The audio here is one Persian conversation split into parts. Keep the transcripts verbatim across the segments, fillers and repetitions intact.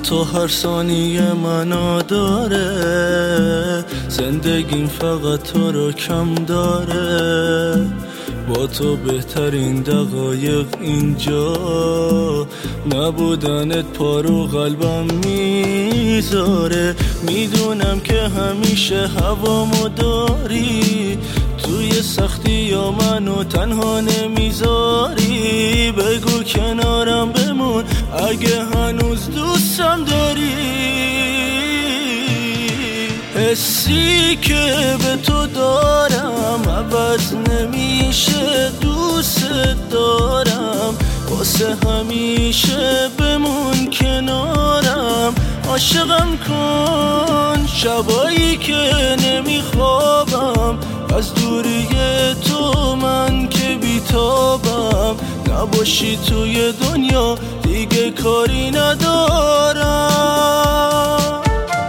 تو هر ثانیه معنا داره، زندگیم فقط تو رو کم داره. با تو بهترین دقایق اینجا، نبودنت پارو قلبم میذاره. میدونم که همیشه هوامو داری، توی سختی یا منو تنها نمیذاری. بگو کنارم بمون اگه هنوز دوستم داری. حسی که به تو دارم عوض نمیشه، دوست دارم واسه همیشه بمون کنارم. عاشقم کن شبایی که نمیخوابم، از دوری تو من که بیتابم. نباشی توی دنیا دیگه کاری ندارم.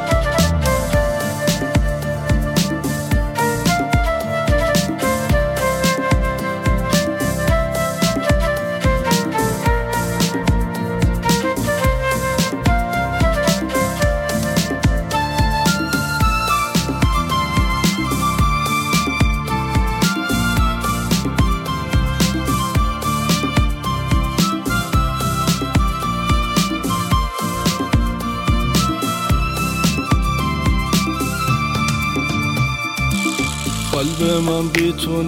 قلب من بی تو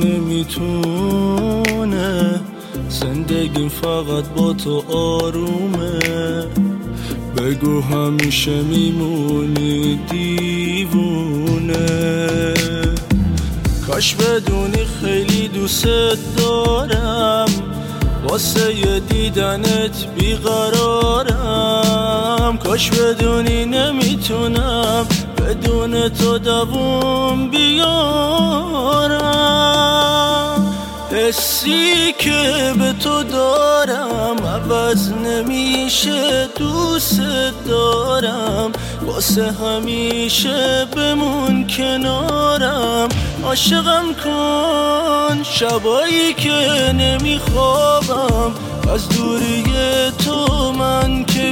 نمیتونه، زندگیم فقط با تو آرومه. بگو همیشه میمونی دیوونه. کاش بدونی خیلی دوست دارم، واسه یه دیدنت بیقرارم. کاش بدونی نمیتونم بدون تو دووم بیارم. حسی که به تو دارم عوض نمیشه، دوست دارم واسه همیشه بمون کنارم. عاشقم کن شبایی که نمیخوابم، از دوری تو من که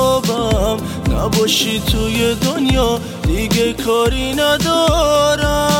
بیتابم. نباشی توی دنیا دیگه کاری ندارم.